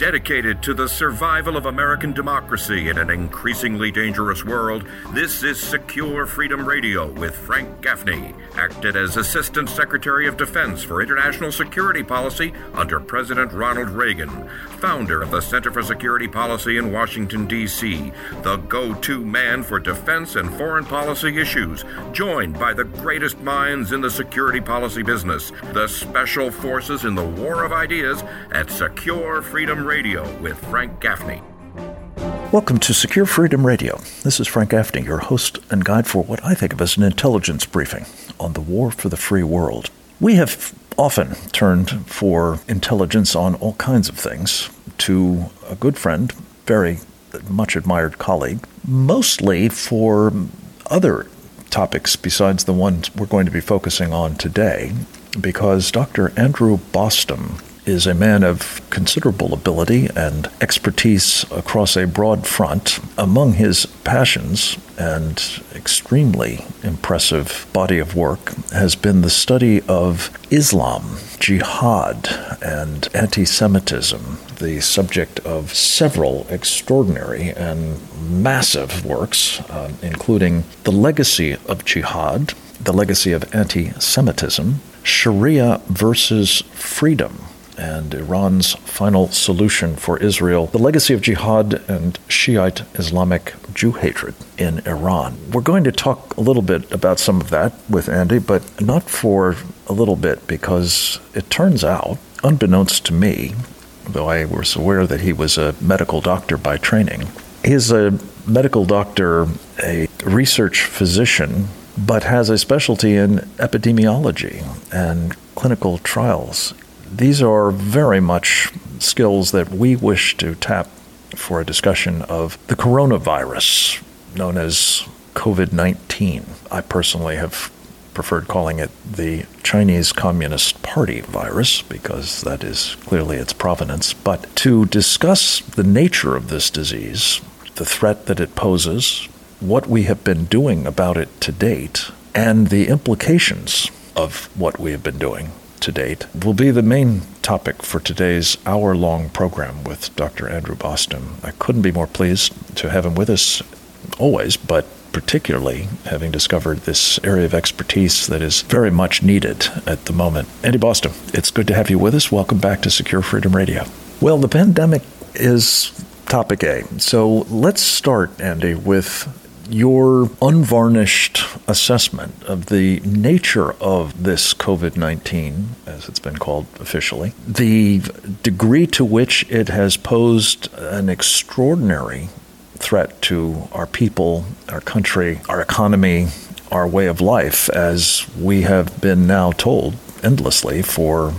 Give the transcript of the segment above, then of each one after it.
Dedicated to the survival of American democracy in an increasingly dangerous world, this is Secure Freedom Radio with Frank Gaffney, acted as Assistant Secretary of Defense for International Security Policy under President Ronald Reagan, founder of the Center for Security Policy in Washington, D.C., the go-to man for defense and foreign policy issues, joined by the greatest minds in the security policy business, the special forces in the war of ideas at Secure Freedom Radio with Frank Gaffney. Welcome to Secure Freedom Radio. This is Frank Gaffney, your host and guide for what I think of as an intelligence briefing on the war for the free world. We have often turned for intelligence on all kinds of things to a good friend, very much admired colleague, mostly for other topics besides the ones we're going to be focusing on today, because Dr. Andrew Bostom is a man of considerable ability and expertise across a broad front. Among his passions and extremely impressive body of work has been the study of Islam, jihad, and anti-Semitism, the subject of several extraordinary and massive works, including The Legacy of Jihad, The Legacy of Anti-Semitism, Sharia versus Freedom, and Iran's Final Solution for Israel, The Legacy of Jihad and Shiite Islamic Jew Hatred in Iran. We're going to talk a little bit about some of that with Andy, but not for a little bit, because it turns out, unbeknownst to me, though I was aware that he was a medical doctor by training, he's a medical doctor, a research physician, but has a specialty in epidemiology and clinical trials. These are very much skills that we wish to tap for a discussion of the coronavirus, known as COVID-19. I personally have preferred calling it the Chinese Communist Party virus, because that is clearly its provenance. But to discuss the nature of this disease, the threat that it poses, what we have been doing about it to date, and the implications of what we have been doing to date, will be the main topic for today's hour-long program with Dr. Andrew Bostom. I couldn't be more pleased to have him with us always, but particularly having discovered this area of expertise that is very much needed at the moment. Andy Bostom, it's good to have you with us. Welcome back to Secure Freedom Radio. Well, the pandemic is topic A. So let's start, Andy, with your unvarnished assessment of the nature of this COVID-19, as it's been called officially, the degree to which it has posed an extraordinary threat to our people, our country, our economy, our way of life, as we have been now told endlessly for,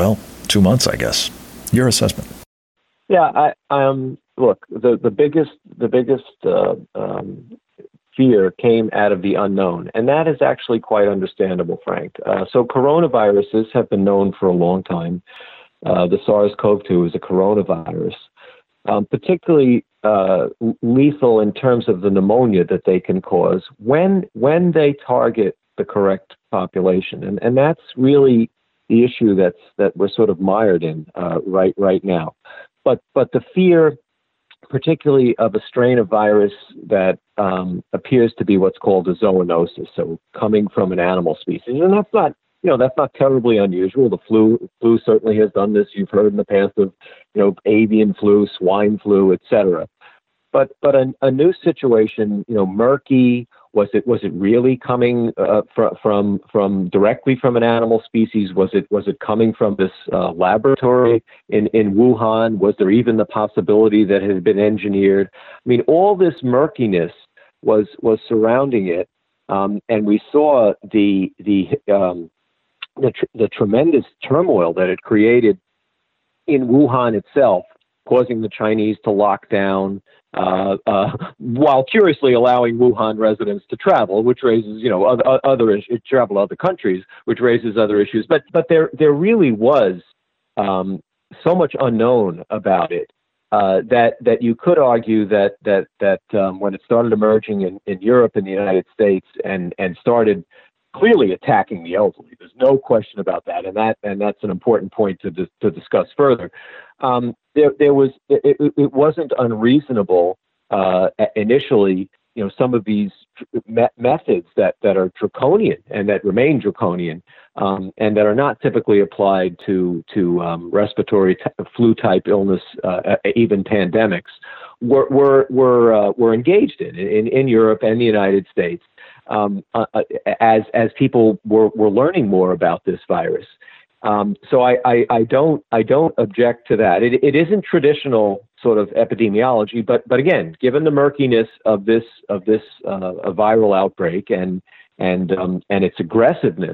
2 months, I guess. Your assessment. Yeah, look, the biggest fear came out of the unknown, and that is actually quite understandable, Frank. So coronaviruses have been known for a long time. The SARS-CoV-2 is a coronavirus, particularly lethal in terms of the pneumonia that they can cause when they target the correct population, and that's really the issue that we're sort of mired in right now. But the fear, particularly of a strain of virus that appears to be what's called a zoonosis, so coming from an animal species, and that's not terribly unusual. The flu certainly has done this. You've heard in the past of avian flu, swine flu, etc. But a new situation, murky. Was it really coming from directly from an animal species? Was it coming from this laboratory in Wuhan? Was there even the possibility that it had been engineered? I mean, all this murkiness was surrounding it, and we saw the tremendous turmoil that it created in Wuhan itself, causing the Chinese to lock down, while curiously allowing Wuhan residents to travel, which raises, other issues, travel to other countries, which raises other issues. But there really was so much unknown about it that you could argue that when it started emerging in Europe and the United States and started clearly attacking the elderly. There's no question about that, and that's an important point to discuss further. It wasn't unreasonable initially. Some of these methods that are draconian and that remain draconian, and that are not typically applied to respiratory flu type illness, even pandemics, were engaged in Europe and the United States, as people were learning more about this virus. So I don't object to that. It isn't traditional sort of epidemiology, but again, given the murkiness of this viral outbreak and its aggressiveness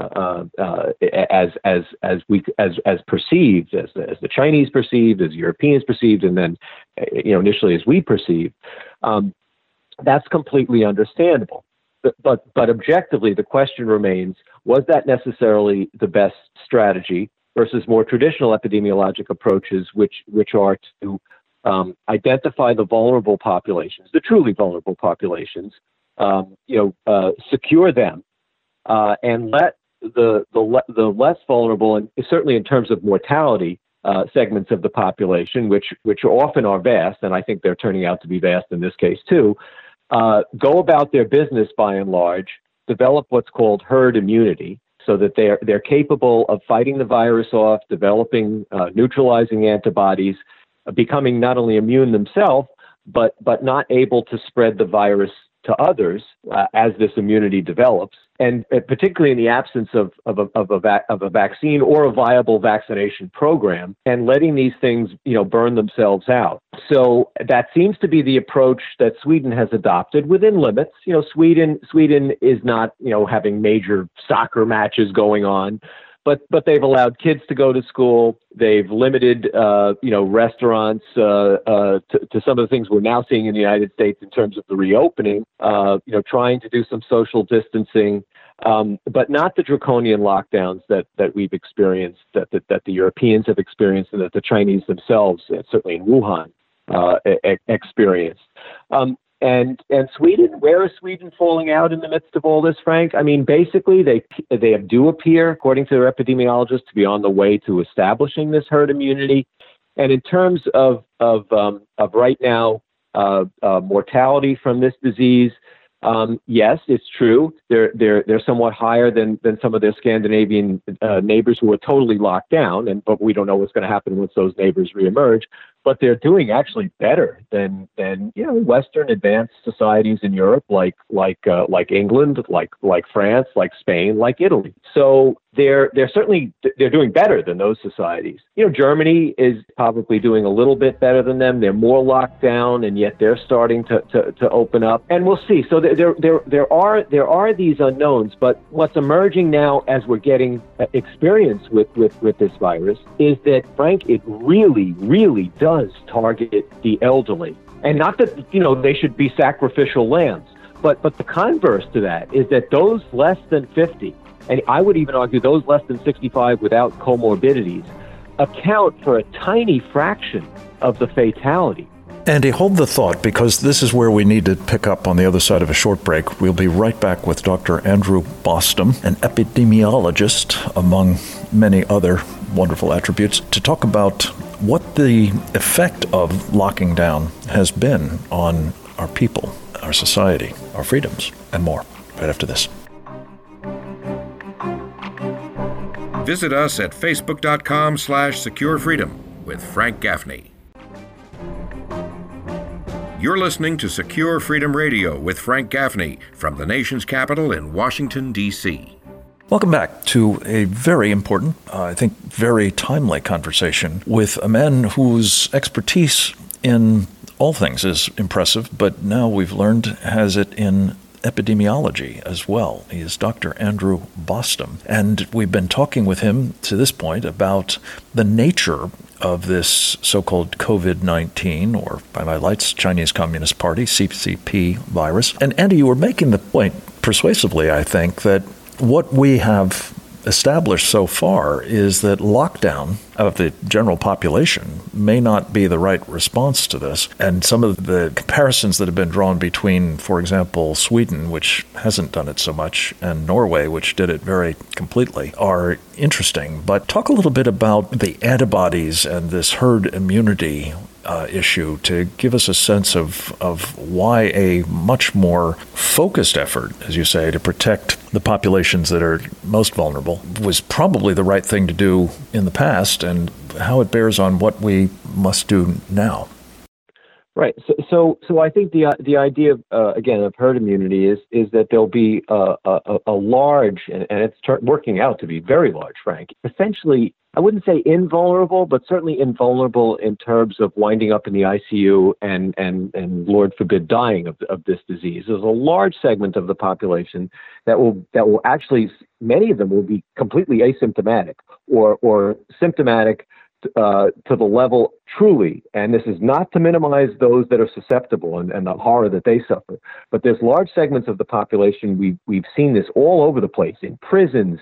as perceived, as the Chinese perceived, as Europeans perceived, and then initially as we perceived, that's completely understandable. But objectively, the question remains: was that necessarily the best strategy versus more traditional epidemiologic approaches, which are to identify the vulnerable populations, the truly vulnerable populations, secure them, and let the less vulnerable, and certainly in terms of mortality, segments of the population, which often are vast, and I think they're turning out to be vast in this case too, go about their business by and large, develop what's called herd immunity, so that they're capable of fighting the virus off, developing neutralizing antibodies, becoming not only immune themselves, but not able to spread the virus to others as this immunity develops, and particularly in the absence of a vaccine or a viable vaccination program, and letting these things burn themselves out. So that seems to be the approach that Sweden has adopted within limits. Sweden is not having major soccer matches going on, but they've allowed kids to go to school. They've limited restaurants to some of the things we're now seeing in the United States in terms of the reopening. Trying to do some social distancing, but not the draconian lockdowns that we've experienced, that the Europeans have experienced, and that the Chinese themselves, certainly in Wuhan, experienced. And Sweden, where is Sweden falling out in the midst of all this, Frank? I mean, basically, they do appear, according to their epidemiologists, to be on the way to establishing this herd immunity. And in terms of right now, mortality from this disease, yes, it's true. They're somewhat higher than some of their Scandinavian neighbors who are totally locked down, but we don't know what's going to happen once those neighbors reemerge. But they're doing actually better than Western advanced societies in Europe, like England, like France, like Spain, like Italy. So they're doing better than those societies. Germany is probably doing a little bit better than them. They're more locked down, and yet they're starting to open up. And we'll see. So there are these unknowns. But what's emerging now, as we're getting experience with this virus, is that, Frank, it really, really does target the elderly. And not that they should be sacrificial lambs, but the converse to that is that those less than 50, and I would even argue those less than 65 without comorbidities, account for a tiny fraction of the fatality. Andy, hold the thought, because this is where we need to pick up on the other side of a short break. We'll be right back with Dr. Andrew Bostom, an epidemiologist, among many other wonderful attributes, to talk about what the effect of locking down has been on our people, our society, our freedoms, and more, right after this. Visit us at facebook.com/securefreedom with Frank Gaffney. You're listening to Secure Freedom Radio with Frank Gaffney from the nation's capital in Washington, D.C. Welcome back to a very important, I think very timely conversation with a man whose expertise in all things is impressive, but now we've learned has it in epidemiology as well. He is Dr. Andrew Bostom, and we've been talking with him to this point about the nature of this so-called COVID-19, or by my lights, Chinese Communist Party, CCP virus. And Andy, you were making the point persuasively, I think, that what we have established so far is that lockdown of the general population may not be the right response to this. And some of the comparisons that have been drawn between, for example, Sweden, which hasn't done it so much, and Norway, which did it very completely, are interesting. But talk a little bit about the antibodies and this herd immunity issue to give us a sense of why a much more focused effort, as you say, to protect the populations that are most vulnerable was probably the right thing to do in the past, and how it bears on what we must do now. Right. So I think the idea again of herd immunity is that there'll be a large, and it's working out to be very large, Frank. Essentially, I wouldn't say invulnerable, but certainly invulnerable in terms of winding up in the ICU and Lord forbid dying of this disease. There's a large segment of the population that will actually, many of them will be completely asymptomatic or symptomatic to the level truly, and this is not to minimize those that are susceptible and the horror that they suffer, but there's large segments of the population, we've seen this all over the place, in prisons,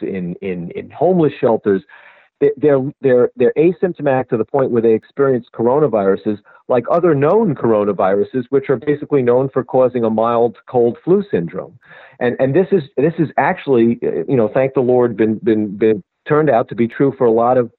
in homeless shelters. They're asymptomatic to the point where they experience coronaviruses like other known coronaviruses, which are basically known for causing a mild cold flu syndrome. And this is actually, thank the Lord, been turned out to be true for a lot of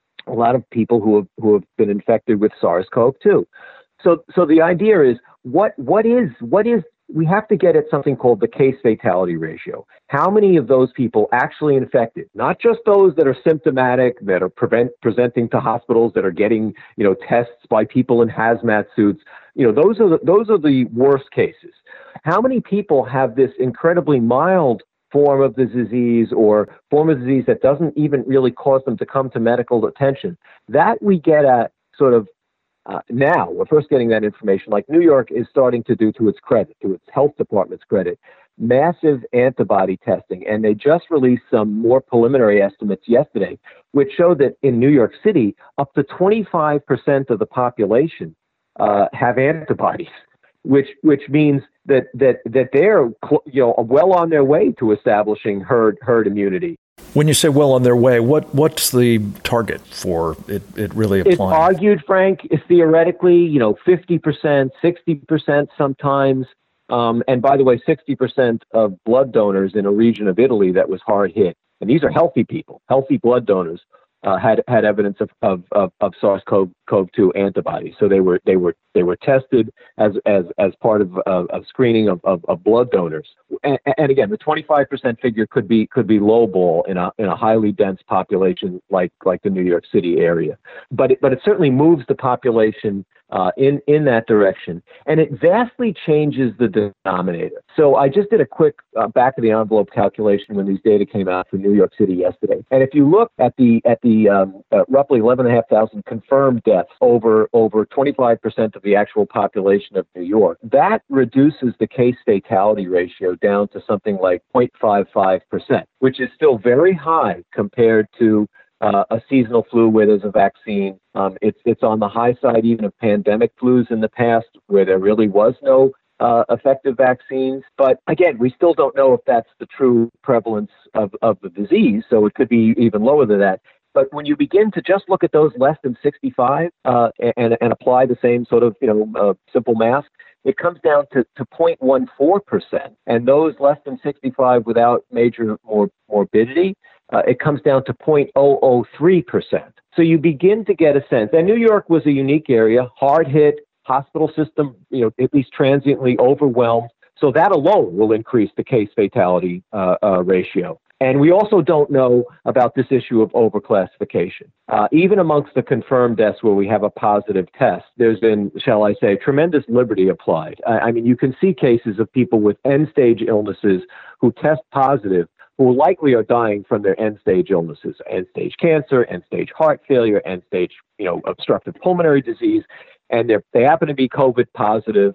people who have been infected with SARS-CoV-2. So the idea is what is we have to get at something called the case fatality ratio. How many of those people actually infected? Not just those that are symptomatic, that are presenting to hospitals, that are getting tests by people in hazmat suits. Those are the worst cases. How many people have this incredibly mild form of the disease or form of disease that doesn't even really cause them to come to medical attention? That we get at sort of now. We're first getting that information, like New York is starting to do, to its credit, to its health department's credit, massive antibody testing. And they just released some more preliminary estimates yesterday, which show that in New York City, up to 25% of the population have antibodies, which means that they're well on their way to establishing herd immunity. When you say well on their way, what's the target for it really applying? It's argued, Frank, is theoretically 50%, 60% sometimes. And by the way, 60% of blood donors in a region of Italy that was hard hit, and these are healthy people, healthy blood donors, had evidence of SARS-CoV-2 antibodies. So they were tested as part of a screening of blood donors. And again, the 25% figure could be lowball in a highly dense population like the New York City area. But it certainly moves the population in that direction, and it vastly changes the denominator. So I just did a quick back of the envelope calculation when these data came out for New York City yesterday. And if you look at the roughly 11,500 confirmed deaths over 25% of the actual population of New York, that reduces the case fatality ratio down to something like 0.55%, which is still very high compared to a seasonal flu where there's a vaccine. It's on the high side even of pandemic flus in the past where there really was no effective vaccines. But again, we still don't know if that's the true prevalence of the disease, so it could be even lower than that. But when you begin to just look at those less than 65 and apply the same sort of simple math, it comes down to 0.14%. And those less than 65 without major morbidity, it comes down to 0.003%. So you begin to get a sense. And New York was a unique area, hard hit, hospital system, at least transiently overwhelmed. So that alone will increase the case fatality ratio. And we also don't know about this issue of overclassification. Even amongst the confirmed deaths where we have a positive test, there's been, shall I say, tremendous liberty applied. I mean, you can see cases of people with end-stage illnesses who test positive, who likely are dying from their end-stage illnesses, end-stage cancer, end-stage heart failure, end-stage, obstructive pulmonary disease, and they happen to be COVID positive.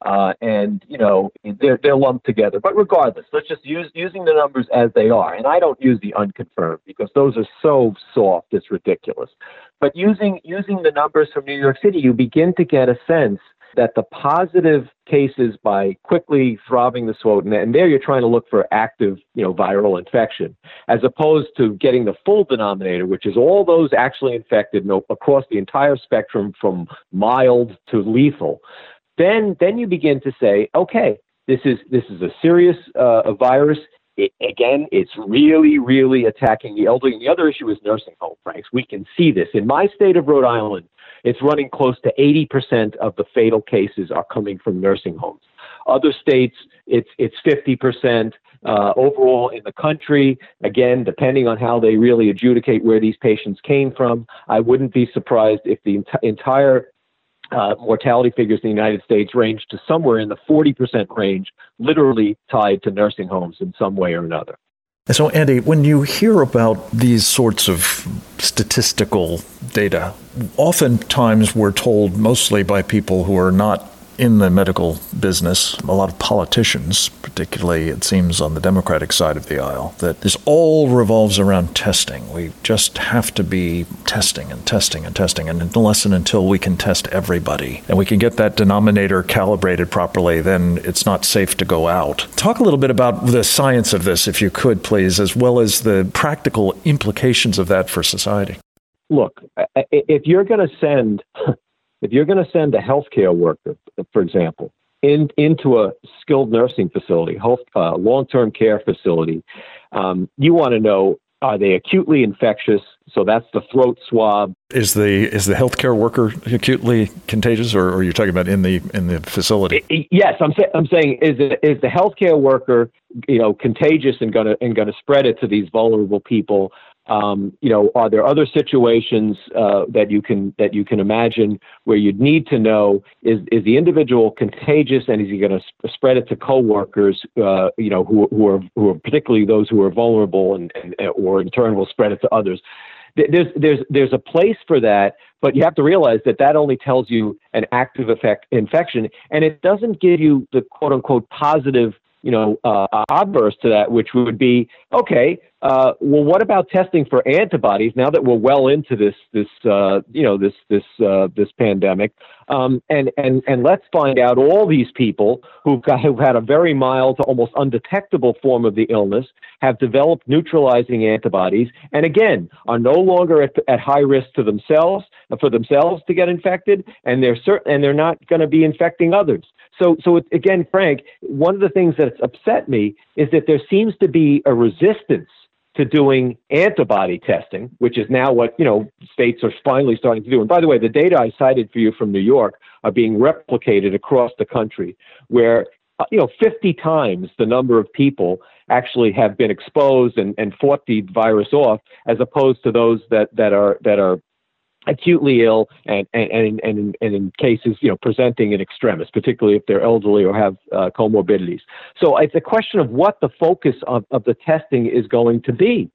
And they're lumped together. But regardless, let's just using the numbers as they are. And I don't use the unconfirmed because those are so soft, it's ridiculous. But using the numbers from New York City, you begin to get a sense that the positive cases, by quickly throbbing the throat, and there you're trying to look for active, viral infection, as opposed to getting the full denominator, which is all those actually infected across the entire spectrum from mild to lethal. Then you begin to say, okay, this is a serious virus. It's really, really attacking the elderly. And the other issue is nursing home, Franks. We can see this. In my state of Rhode Island, it's running close to 80% of the fatal cases are coming from nursing homes. Other states, it's 50%. Overall in the country, again, depending on how they really adjudicate where these patients came from, I wouldn't be surprised if the entire mortality figures in the United States range to somewhere in the 40% range, literally tied to nursing homes in some way or another. And so, Andy, when you hear about these sorts of statistical data, oftentimes we're told, mostly by people who are not in the medical business, a lot of politicians, particularly it seems on the Democratic side of the aisle, that this all revolves around testing. We just have to be testing and testing and testing, and unless and until we can test everybody and we can get that denominator calibrated properly, then it's not safe to go out. Talk a little bit about the science of this, if you could, please, as well as the practical implications of that for society. Look, if you're going to send a healthcare worker, for example, into a skilled nursing facility, long-term care facility, you want to know, are they acutely infectious? So that's the throat swab. Is the healthcare worker acutely contagious, or are you talking about in the facility? Yes, I'm saying is the healthcare worker contagious and going to spread it to these vulnerable people? Are there other situations that you can imagine where you'd need to know, is the individual contagious, and is he going to spread it to coworkers who are particularly those who are vulnerable and or in turn will spread it to others? There's a place for that, but you have to realize that only tells you an active infection, and it doesn't give you the quote unquote positive obverse to that, which would be, okay, well, what about testing for antibodies now that we're well into this pandemic? And let's find out all these people who've had a very mild to almost undetectable form of the illness, have developed neutralizing antibodies, and again, are no longer at high risk for themselves to get infected, and they're not going to be infecting others. So again, Frank, one of the things that's upset me is that there seems to be a resistance to doing antibody testing, which is now what, states are finally starting to do. And by the way, the data I cited for you from New York are being replicated across the country, where 50 times the number of people actually have been exposed and fought the virus off, as opposed to those that are acutely ill and in cases, presenting in extremis, particularly if they're elderly or have comorbidities. So it's a question of what the focus of the testing is going to be.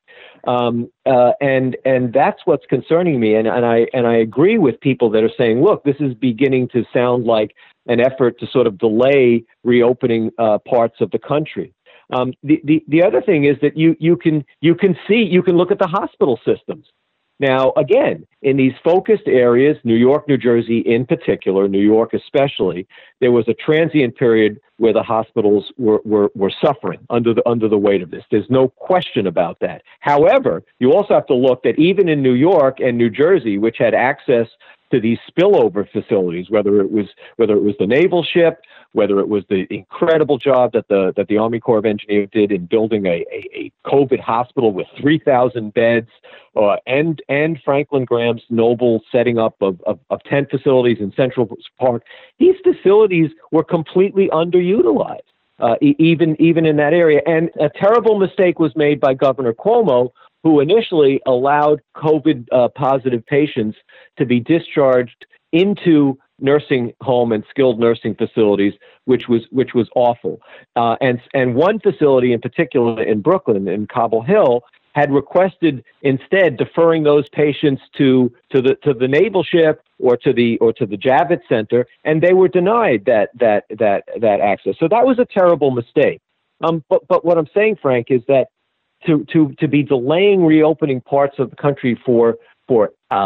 And that's what's concerning me. And I agree with people that are saying, look, this is beginning to sound like an effort to sort of delay reopening parts of the country. The other thing is that you can look at the hospital systems. Now, again, in these focused areas, New York, New Jersey in particular, New York especially, there was a transient period where the hospitals were suffering under the weight of this. There's no question about that. However, you also have to look that even in New York and New Jersey, which had access to these spillover facilities, whether it was the naval ship, whether it was the incredible job that the Army Corps of Engineers did in building a COVID hospital with 3,000 beds, and Franklin Graham's noble setting up of 10 facilities in Central Park, these facilities were completely underutilized, even in that area. And a terrible mistake was made by Governor Cuomo, who initially allowed COVID positive patients to be discharged into nursing home and skilled nursing facilities, which was awful. And one facility in particular in Brooklyn, in Cobble Hill, had requested instead deferring those patients to the naval ship or to the Javits Center, and they were denied that access. So that was a terrible mistake. But what I'm saying, Frank, is that to be delaying reopening parts of the country for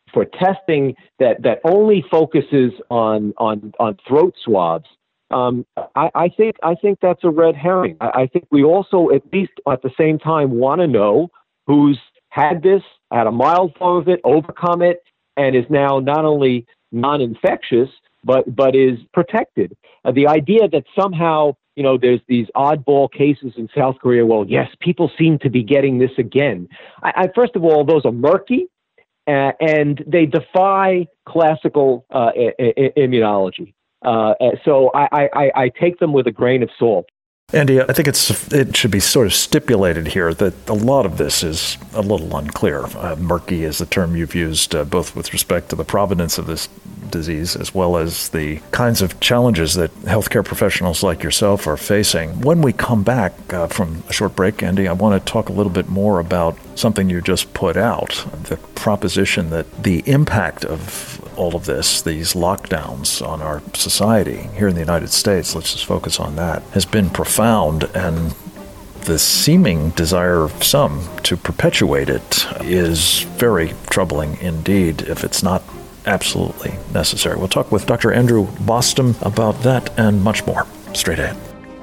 testing that only focuses on throat swabs, I think that's a red herring. I think we also, at least at the same time, want to know who's had this, had a mild form of it, overcome it, and is now not only non-infectious, but is protected. The idea that somehow, there's these oddball cases in South Korea. Well, yes, people seem to be getting this again. First of all, those are murky, and they defy classical immunology. So I take them with a grain of salt. Andy, I think it should be sort of stipulated here that a lot of this is a little unclear. Murky is the term you've used, both with respect to the provenance of this disease as well as the kinds of challenges that healthcare professionals like yourself are facing. When we come back from a short break, Andy, I want to talk a little bit more about something you just put out, the proposition that the impact of all of this, these lockdowns on our society here in the United States, let's just focus on that, has been profound, and the seeming desire of some to perpetuate it is very troubling indeed if it's not absolutely necessary. We'll talk with Dr. Andrew Bostom about that and much more straight ahead.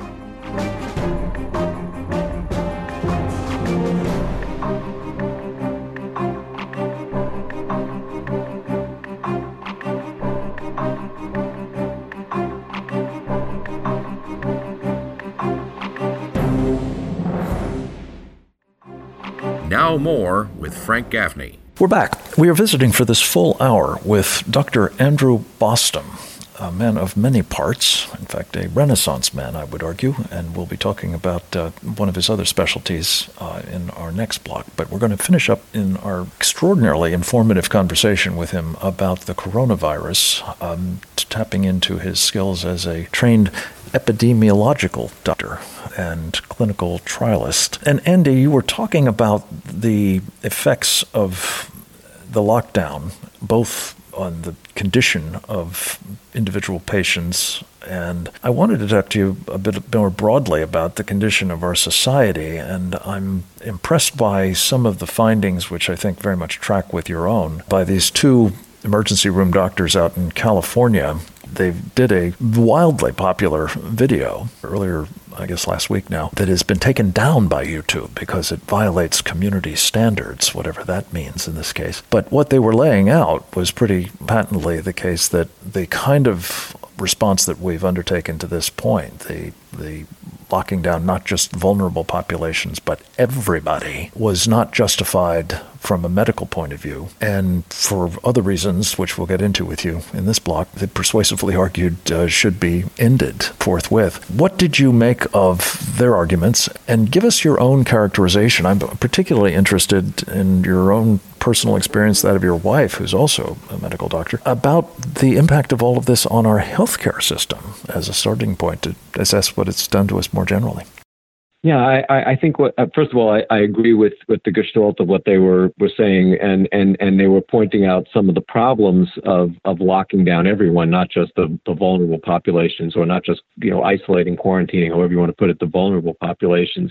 Now more with Frank Gaffney. We're back. We are visiting for this full hour with Dr. Andrew Bostom, a man of many parts, in fact, a Renaissance man, I would argue, and we'll be talking about one of his other specialties in our next block. But we're going to finish up in our extraordinarily informative conversation with him about the coronavirus, tapping into his skills as a trained epidemiological doctor and clinical trialist. And Andy, you were talking about the effects of the lockdown, both on the condition of individual patients, and I wanted to talk to you a bit more broadly about the condition of our society, and I'm impressed by some of the findings, which I think very much track with your own, by these two emergency room doctors out in California. They did a wildly popular video earlier, I guess last week now, that has been taken down by YouTube because it violates community standards, whatever that means in this case. But what they were laying out was pretty patently the case that the kind of response that we've undertaken to this point, the locking down not just vulnerable populations, but everybody, was not justified from a medical point of view. And for other reasons, which we'll get into with you in this block, they persuasively argued should be ended forthwith. What did you make of their arguments? And give us your own characterization. I'm particularly interested in your own personal experience, that of your wife, who's also a medical doctor, about the impact of all of this on our healthcare system as a starting point to assess what it's done to us more generally. Yeah, I think first of all, I agree with the gestalt of what they were saying, and they were pointing out some of the problems of locking down everyone, not just the vulnerable populations, or not just isolating, quarantining, however you want to put it, the vulnerable populations.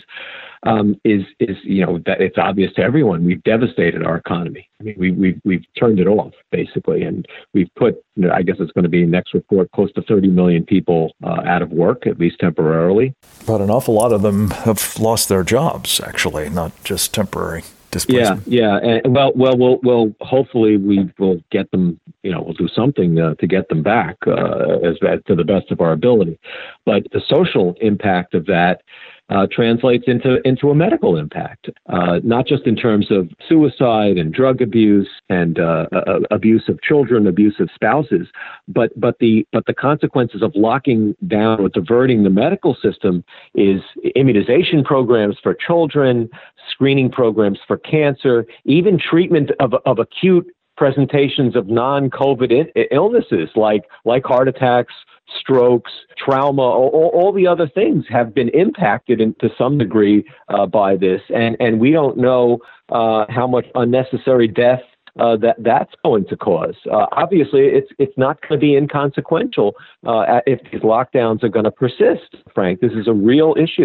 Is that it's obvious to everyone we've devastated our economy. I mean, we've turned it off basically, and we've put, I guess it's going to be next report, close to 30 million people out of work, at least temporarily. But an awful lot of them have lost their jobs, actually, not just temporary displacement. Yeah. And well, hopefully we will get them. We'll do something to get them back as to the best of our ability. But the social impact of that translates into a medical impact, not just in terms of suicide and drug abuse and abuse of children, abuse of spouses, but the consequences of locking down or diverting the medical system is immunization programs for children, screening programs for cancer, even treatment of acute presentations of non-COVID illnesses like heart attacks, strokes, trauma, all the other things have been impacted to some degree by this, and we don't know how much unnecessary death that's going to cause. Obviously, it's not going to be inconsequential if these lockdowns are going to persist. Frank, this is a real issue.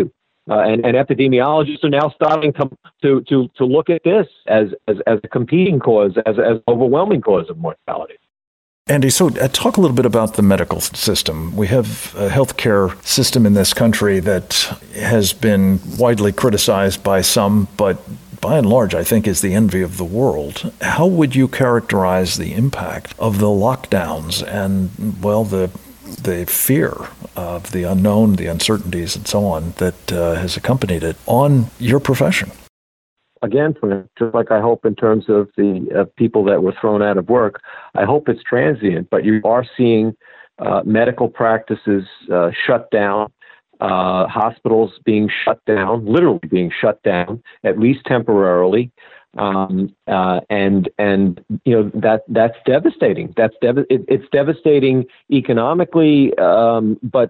And epidemiologists are now starting to look at this as a competing cause, as an overwhelming cause of mortality. Andy, so talk a little bit about the medical system. We have a healthcare system in this country that has been widely criticized by some, but by and large, I think, is the envy of the world. How would you characterize the impact of the lockdowns and, well, the fear of the unknown, the uncertainties, and so on that has accompanied it on your profession? Again, just like I hope in terms of the people that were thrown out of work, I hope it's transient, but you are seeing medical practices shut down, hospitals being shut down, literally being shut down, at least temporarily. And that's devastating. It's devastating economically, but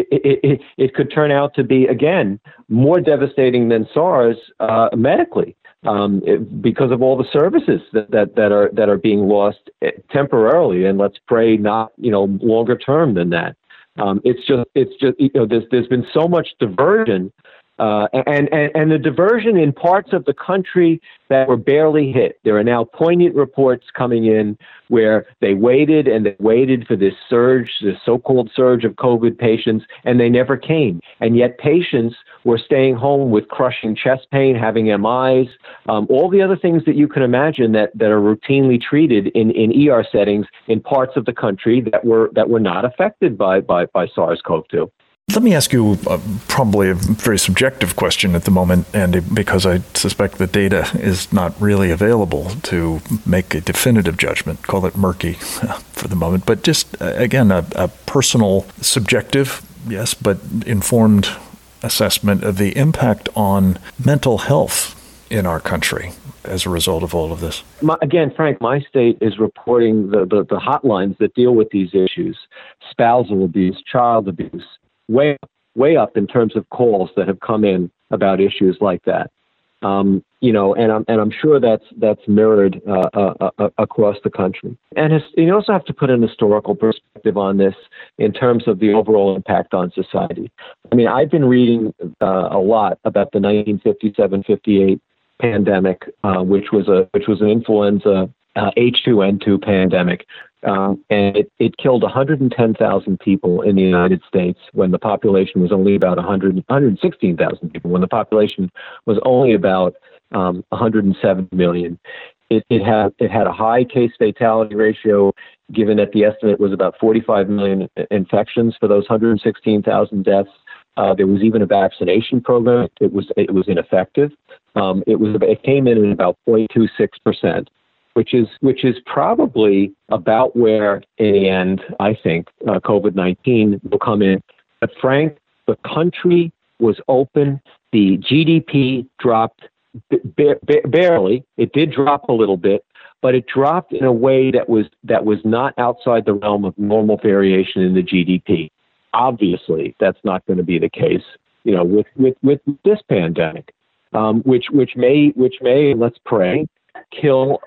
it could turn out to be, again, more devastating than SARS medically, because of all the services that are being lost temporarily, and let's pray not longer term than that. It's just there's been so much diversion. And the diversion in parts of the country that were barely hit. There are now poignant reports coming in where they waited for this surge, this so-called surge of COVID patients, and they never came. And yet patients were staying home with crushing chest pain, having MIs, all the other things that you can imagine that are routinely treated in ER settings in parts of the country that were not affected by SARS-CoV-2. Let me ask you probably a very subjective question at the moment, Andy, because I suspect the data is not really available to make a definitive judgment. Call it murky for the moment. But just, again, a personal, subjective, yes, but informed assessment of the impact on mental health in our country as a result of all of this. Again, Frank, my state is reporting the hotlines that deal with these issues: spousal abuse, child abuse, way up in terms of calls that have come in about issues like that. And I'm sure that's mirrored across the country. And you also have to put an historical perspective on this in terms of the overall impact on society. I mean, I've been reading a lot about the 1957-58 pandemic, which was an influenza H2N2 pandemic. And it killed 110,000 people in the United States when the population was only about 116,000 people, when the population was only about 107 million. It had a high case fatality ratio, given that the estimate was about 45 million infections for those 116,000 deaths. There was even a vaccination program. It was ineffective. It came in at about 0.26%. Which is probably about where, in the end, I think COVID-19 will come in. But Frank, the country was open. The GDP dropped barely. It did drop a little bit, but it dropped in a way that was not outside the realm of normal variation in the GDP. Obviously, that's not going to be the case, with this pandemic, which may, let's pray, kill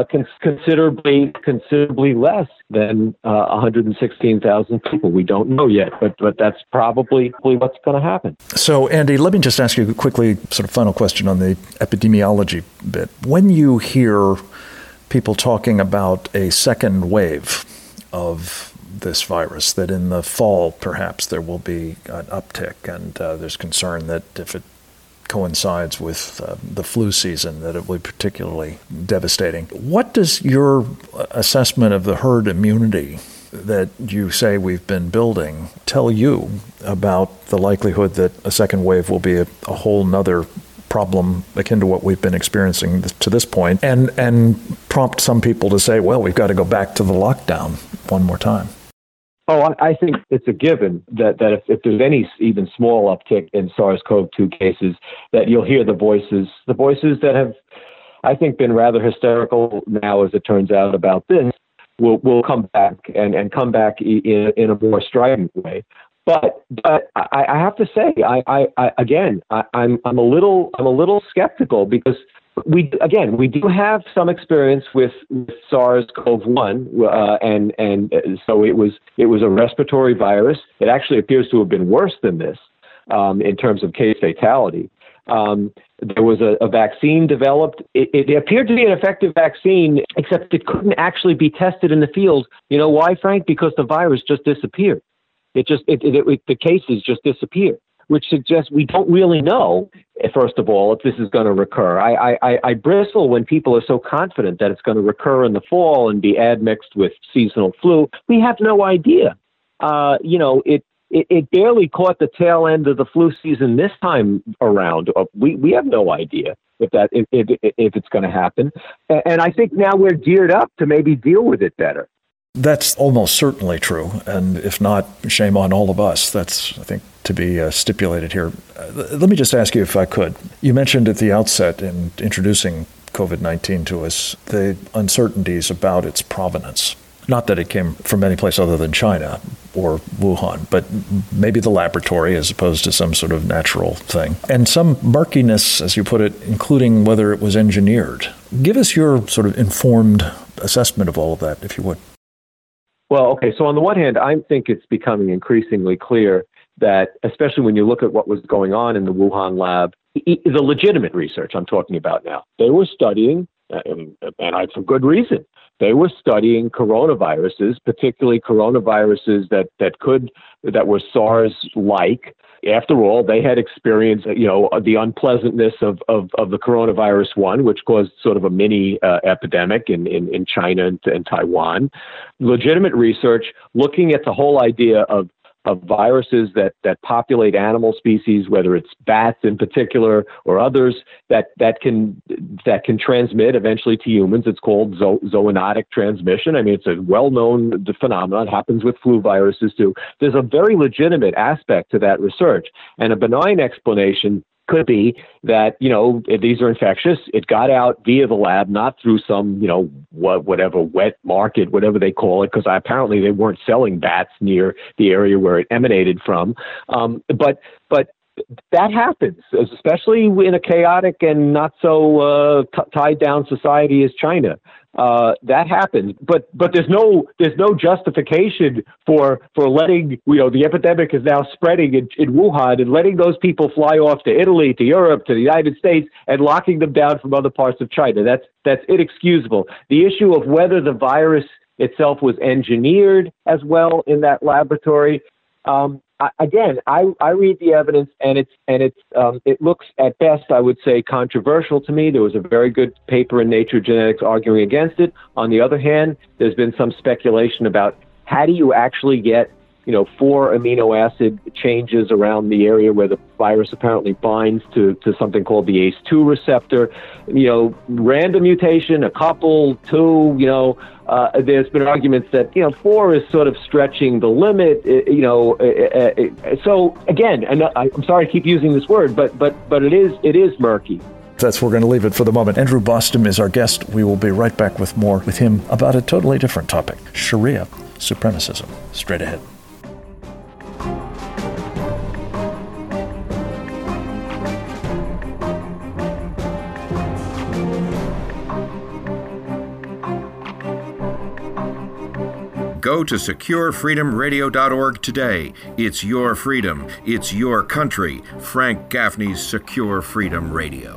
considerably less than 116,000 people. We don't know yet, but that's probably what's going to happen. So, Andy, let me just ask you quickly, sort of final question on the epidemiology bit. When you hear people talking about a second wave of this virus, that in the fall perhaps there will be an uptick, and there's concern that if it coincides with the flu season, that it will be particularly devastating. What does your assessment of the herd immunity that you say we've been building tell you about the likelihood that a second wave will be a whole nother problem akin to what we've been experiencing to this point, and prompt some people to say, well, we've got to go back to the lockdown one more time? Oh, I think it's a given that if there's any even small uptick in SARS-CoV-2 cases, that you'll hear the voices that have, I think, been rather hysterical now, as it turns out, about this, will come back and come back in a more strident way. But I have to say, I'm a little skeptical, because we do have some experience with SARS-CoV-1, and so it was a respiratory virus. It actually appears to have been worse than this, in terms of case fatality. There was a vaccine developed. It appeared to be an effective vaccine, except it couldn't actually be tested in the field. You know why, Frank? Because the virus just disappeared. The cases just disappeared, which suggests we don't really know, first of all, if this is going to recur. I bristle when people are so confident that it's going to recur in the fall and be admixed with seasonal flu. We have no idea. It barely caught the tail end of the flu season this time around. We have no idea if it's going to happen. And I think now we're geared up to maybe deal with it better. That's almost certainly true. And if not, shame on all of us. That's, I think, to be stipulated here. Let me just ask you if I could. You mentioned at the outset in introducing COVID-19 to us the uncertainties about its provenance. Not that it came from any place other than China or Wuhan, but maybe the laboratory as opposed to some sort of natural thing. And some murkiness, as you put it, including whether it was engineered. Give us your sort of informed assessment of all of that, if you would. Well, okay, so on the one hand, I think it's becoming increasingly clear that, especially when you look at what was going on in the Wuhan lab, the legitimate research I'm talking about now, they were studying, and for good reason, they were studying coronaviruses, particularly coronaviruses that were SARS-like. After all, they had experienced, the unpleasantness of the coronavirus one, which caused sort of a mini epidemic in China and Taiwan. Legitimate research looking at the whole idea of viruses that populate animal species, whether it's bats in particular or others that can transmit eventually to humans. It's called zoonotic transmission. I mean, it's a well-known phenomenon. It happens with flu viruses too. There's a very legitimate aspect to that research, and a benign explanation could be that, these are infectious. It got out via the lab, not through some, whatever wet market, whatever they call it, because apparently they weren't selling bats near the area where it emanated from. But that happens, especially in a chaotic and not so tied down society as China. That happens, but there's no justification for letting, the epidemic is now spreading in Wuhan and letting those people fly off to Italy, to Europe, to the United States, and locking them down from other parts of China. That's inexcusable. The issue of whether the virus itself was engineered as well in that laboratory. I read the evidence, and it looks at best, I would say, controversial to me. There was a very good paper in Nature Genetics arguing against it. On the other hand, there's been some speculation about how do you actually get 4 amino acid changes around the area where the virus apparently binds to something called the ACE2 receptor. Random mutation, a couple, 2, there's been arguments that, 4 is sort of stretching the limit, So again, and I'm sorry to keep using this word, but it is murky. That's where we're going to leave it for the moment. Andrew Bostom is our guest. We will be right back with more with him about a totally different topic, Sharia supremacism. Straight ahead. Go to SecureFreedomRadio.org today. It's your freedom. It's your country. Frank Gaffney's Secure Freedom Radio.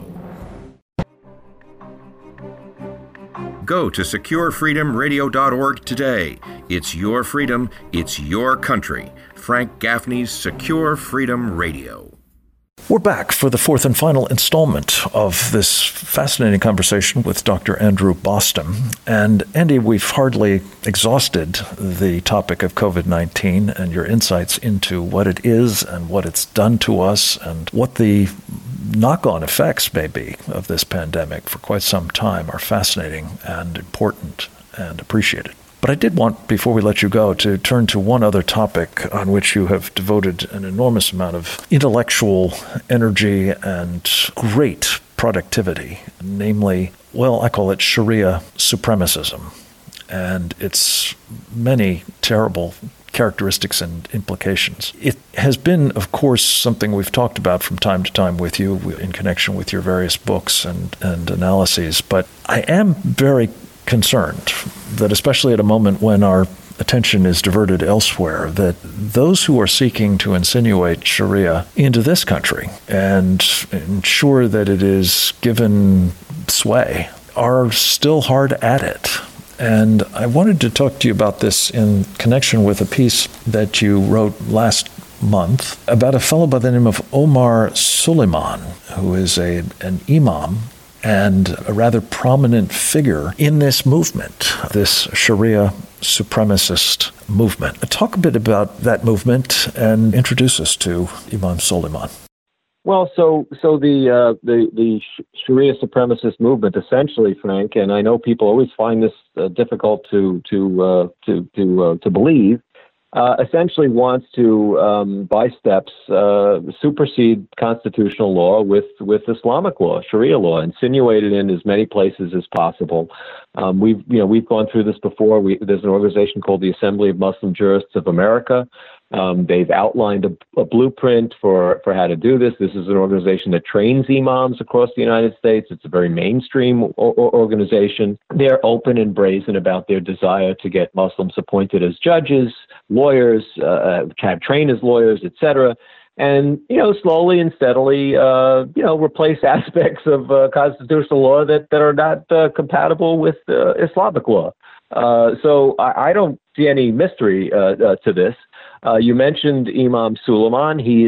Go to SecureFreedomRadio.org today. It's your freedom. It's your country. Frank Gaffney's Secure Freedom Radio. We're back for the fourth and final installment of this fascinating conversation with Dr. Andrew Bostom. And Andy, we've hardly exhausted the topic of COVID-19 and your insights into what it is and what it's done to us and what the knock-on effects may be of this pandemic for quite some time are fascinating and important and appreciated. But I did want, before we let you go, to turn to one other topic on which you have devoted an enormous amount of intellectual energy and great productivity, namely, I call it Sharia supremacism, and its many terrible characteristics and implications. It has been, of course, something we've talked about from time to time with you in connection with your various books and analyses, but I am very concerned that especially at a moment when our attention is diverted elsewhere, that those who are seeking to insinuate Sharia into this country and ensure that it is given sway are still hard at it. And I wanted to talk to you about this in connection with a piece that you wrote last month about a fellow by the name of Omar Suleiman, who is an imam and a rather prominent figure in this movement, this Sharia supremacist movement. Talk a bit about that movement and introduce us to Imam Suleiman. Well, so the Sharia supremacist movement, essentially, Frank, and I know people always find this difficult to believe, essentially wants to, by steps, supersede constitutional law with Islamic law, Sharia law, insinuate it in as many places as possible. We've gone through this before. There's an organization called the Assembly of Muslim Jurists of America. They've outlined a blueprint for how to do this. This is an organization that trains imams across the United States. It's a very mainstream organization. They're open and brazen about their desire to get Muslims appointed as judges, lawyers, trained as lawyers, etc. And, slowly and steadily, replace aspects of constitutional law that are not compatible with Islamic law. So I don't see any mystery to this. You mentioned Imam Suleiman. He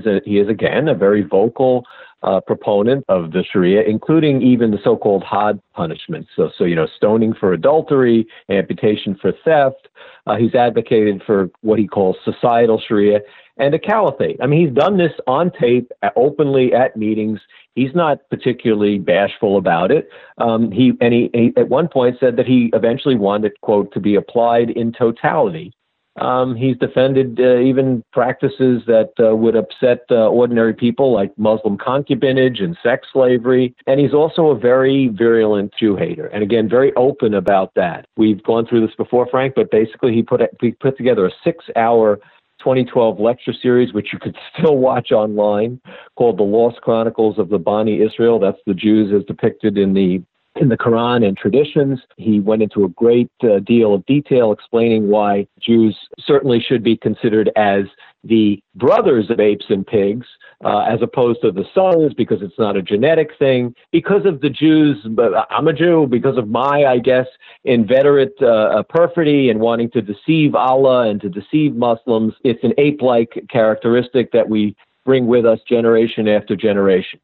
is again a very vocal proponent of the Sharia, including even the so-called had punishments. So stoning for adultery, amputation for theft. He's advocated for what he calls societal Sharia and a caliphate. I mean, he's done this on tape, openly at meetings. He's not particularly bashful about it. He at one point said that he eventually wanted, quote, to be applied in totality. He's defended even practices that would upset ordinary people, like Muslim concubinage and sex slavery. And he's also a very virulent Jew hater. And again, very open about that. We've gone through this before, Frank, but basically he put together a 6-hour 2012 lecture series, which you could still watch online, called The Lost Chronicles of the Bani Israel. That's the Jews as depicted in the Quran and traditions. He went into a great deal of detail explaining why Jews certainly should be considered as the brothers of apes and pigs, as opposed to the sons, because it's not a genetic thing. Because of the Jews, but I'm a Jew, because of my, I guess, inveterate perfidy and wanting to deceive Allah and to deceive Muslims, it's an ape-like characteristic that we bring with us generation after generation.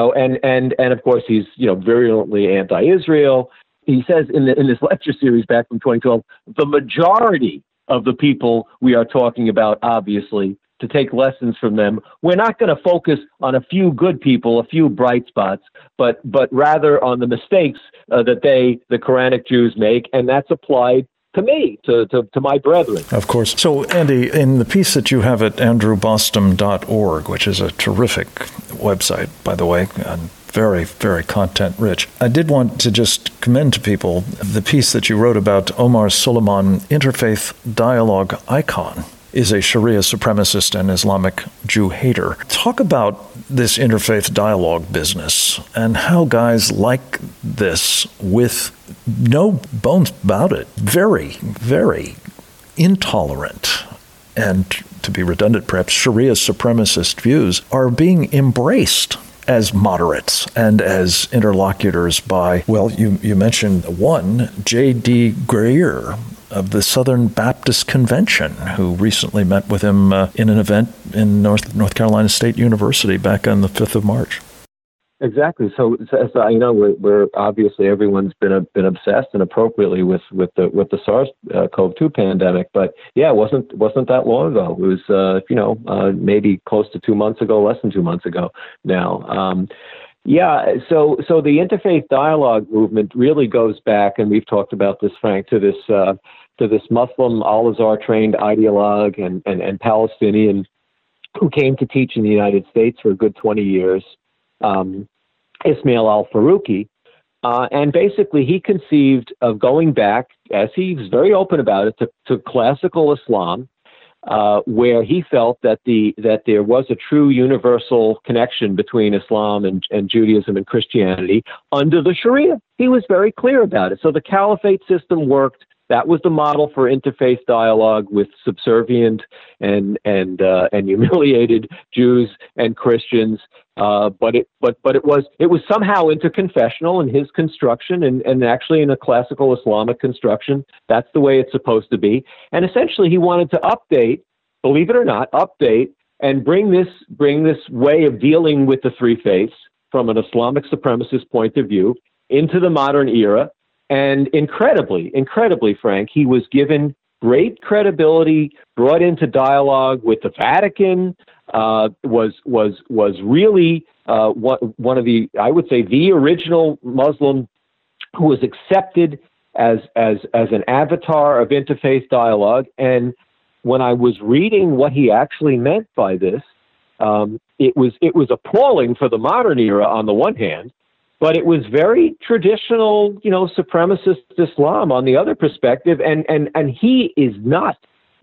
And of course he's, virulently anti-Israel. He says in this lecture series back from 2012, the majority of the people we are talking about, obviously, to take lessons from them, we're not going to focus on a few good people, a few bright spots, but rather on the mistakes that the Quranic Jews make, and that's applied to me, to my brethren. Of course. So, Andy, in the piece that you have at andrewbostom.org, which is a terrific website, by the way, and very, very content-rich, I did want to just commend to people the piece that you wrote about Omar Suleiman, Interfaith Dialogue Icon, is a Sharia supremacist and Islamic Jew hater. Talk about this interfaith dialogue business and how guys like this, with no bones about it, very, very intolerant and, to be redundant perhaps, Sharia supremacist views are being embraced as moderates and as interlocutors by, well, you mentioned one, J.D. Greer of the Southern Baptist Convention, who recently met with him in an event in North Carolina State University back on the 5th of March. Exactly. So I know we're obviously everyone's been obsessed, and appropriately, with the SARS-CoV-2 pandemic. But yeah, it wasn't that long ago. It was maybe close to 2 months ago, less than 2 months ago now. So the interfaith dialogue movement really goes back, and we've talked about this, Frank, to this Muslim Al-Azhar trained ideologue and Palestinian who came to teach in the United States for a good 20 years. Ismail al-Faruqi, and basically he conceived of going back, as he's very open about it, to classical Islam, where he felt that there was a true universal connection between Islam and Judaism and Christianity under the Sharia. He was very clear about it. So the caliphate system worked That was the model for interfaith dialogue with subservient and humiliated Jews and Christians. But it was somehow interconfessional in his construction, and actually in a classical Islamic construction. That's the way it's supposed to be. And essentially, he wanted to update, believe it or not, and bring this way of dealing with the three faiths from an Islamic supremacist point of view into the modern era. And incredibly, Frank, he was given great credibility, brought into dialogue with the Vatican, was really one of the, I would say, the original Muslim who was accepted as an avatar of interfaith dialogue. And when I was reading what he actually meant by this, it was appalling for the modern era on the one hand, but it was very traditional, supremacist Islam on the other perspective, and he is not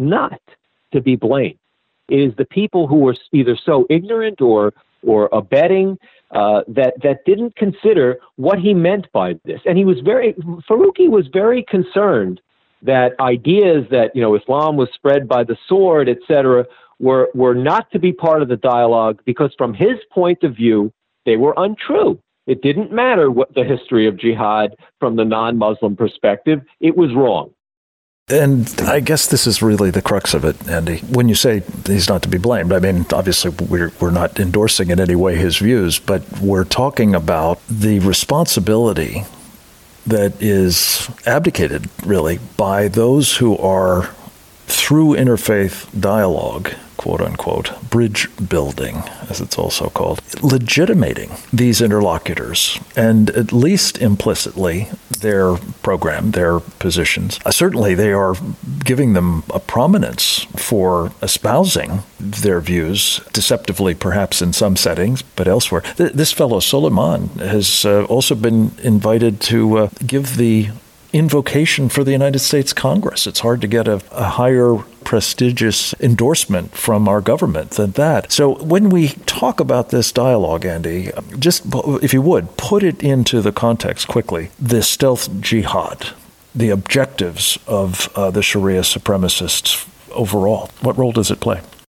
to be blamed. It is the people who were either so ignorant or abetting that didn't consider what he meant by this. And Faraouqi was very concerned that ideas that Islam was spread by the sword, etc., were not to be part of the dialogue because, from his point of view, they were untrue. It didn't matter what the history of jihad from the non-Muslim perspective. It was wrong. And I guess this is really the crux of it, Andy. When you say he's not to be blamed, I mean, obviously we're not endorsing in any way his views, but we're talking about the responsibility that is abdicated, really, by those who are, through interfaith dialogue, quote unquote, bridge building, as it's also called, legitimating these interlocutors, and at least implicitly their program, their positions. Certainly they are giving them a prominence for espousing their views, deceptively perhaps in some settings, but elsewhere. This fellow Suleiman has also been invited to give the invocation for the United States Congress. It's hard to get a higher prestigious endorsement from our government than that. So when we talk about this dialogue, Andy, just, if you would, put it into the context quickly. This stealth jihad, the objectives of the Sharia supremacists overall, what role does it play?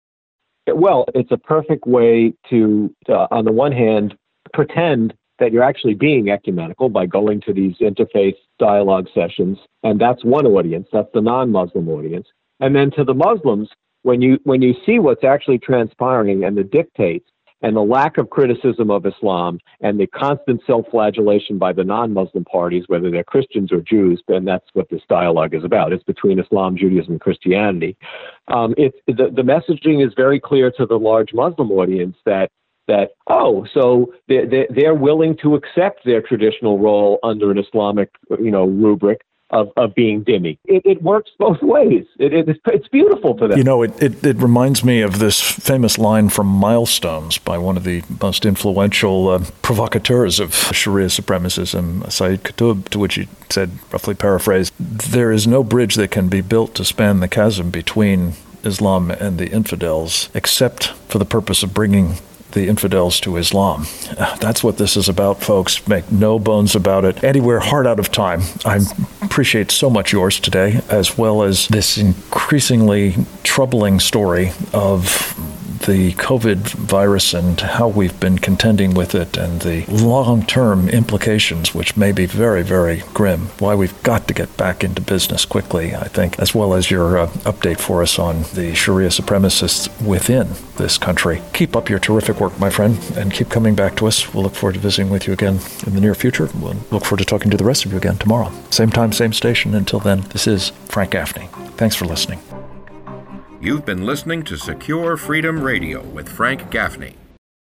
Well, it's a perfect way to, on the one hand, pretend that you're actually being ecumenical by going to these interfaith dialogue sessions. And that's one audience. That's the non-Muslim audience. And then to the Muslims, when you see what's actually transpiring and the dictates and the lack of criticism of Islam and the constant self-flagellation by the non-Muslim parties, whether they're Christians or Jews, and that's what this dialogue is about. It's between Islam, Judaism, and Christianity. The messaging is very clear to the large Muslim audience that so they're willing to accept their traditional role under an Islamic, rubric of being dhimmi. It works both ways. It's beautiful for them. It reminds me of this famous line from Milestones by one of the most influential provocateurs of Sharia supremacism, Sayyid Qutb, to which he said, roughly paraphrased, "There is no bridge that can be built to span the chasm between Islam and the infidels, except for the purpose of bringing the infidels to Islam." That's what this is about, folks. Make no bones about it. Andy, we're hard out of time. I appreciate so much yours today, as well as this increasingly troubling story of the COVID virus and how we've been contending with it and the long-term implications, which may be very, very grim. Why we've got to get back into business quickly, I think, as well as your update for us on the Sharia supremacists within this country. Keep up your terrific work, my friend, and keep coming back to us. We'll look forward to visiting with you again in the near future. We'll look forward to talking to the rest of you again tomorrow. Same time, same station. Until then, this is Frank Gaffney. Thanks for listening. You've been listening to Secure Freedom Radio with Frank Gaffney.